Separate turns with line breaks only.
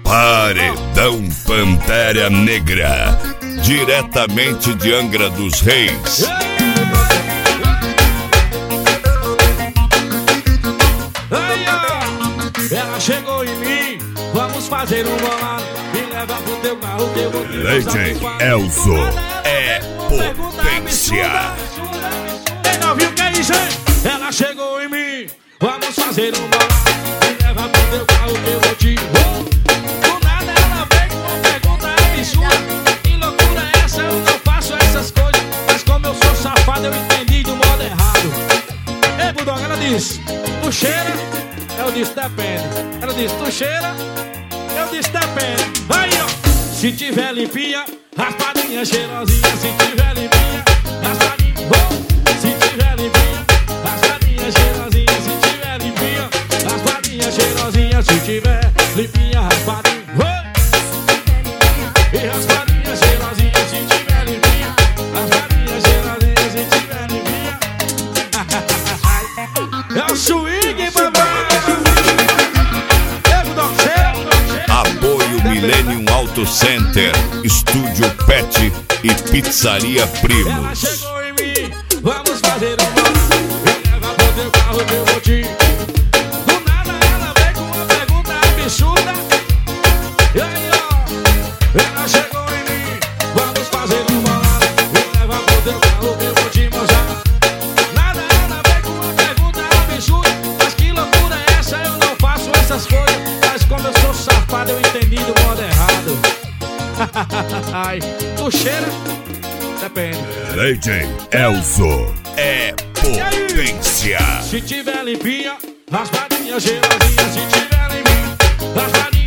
Paredão Pantera Negra, diretamente de Angra dos Reis.
Ela chegou em mim, vamos fazer um bolado. Me leva pro teu carro que eu vou te
Legend Elzo é potência.
Quem não viu que é isso, hein? Ela chegou em mim, vamos fazer um bolado. Me leva pro teu carro que eu vou te... Do nada ela vem com uma pergunta absurda. Que loucura é essa? Eu não faço essas coisas. Mas como eu sou safado, eu entendi do modo errado. Ei, Bulldog, ela disse, tu cheira? Eu disse, depende. Ela disse, tu cheira? Eu disse, depende. Aí, ó. Se tiver limpinha, raspadinha cheirosinha. Se tiver limpinha, raspadinha. Oh. Se tiver limpinha, raspadinha cheirosinha. Se tiver limpinha, raspadinha cheirosinha. Se tiver limpinha, raspadinha. Oh. E raspadinha cheirosinha. Se tiver limpinha, raspadinha cheirosinha. Se tiver limpinha. É o swing, papai.
Apoio Millennium Auto Center, Estúdio Pet e Pizzaria
Ela
Primos.
chegou em mim, vamos fazer um bolado. Me leva pro teu carro que eu vou te... Do nada ela veio com uma pergunta absurda. E aí, ó, ela chegou em mim, vamos fazer um bolado. Me leva pro teu carro que eu vou te mostrar. Nada ela veio com uma pergunta absurda. Mas que loucura é essa? Eu não faço essas coisas. Mas como eu sou safado, eu entendi do modo errado. Ai, tu cheira? Depende.
Legend Elzo é potência.
Se tiver limpinha, raspadinha cheirosinha. Se tiver limpinha, raspadinha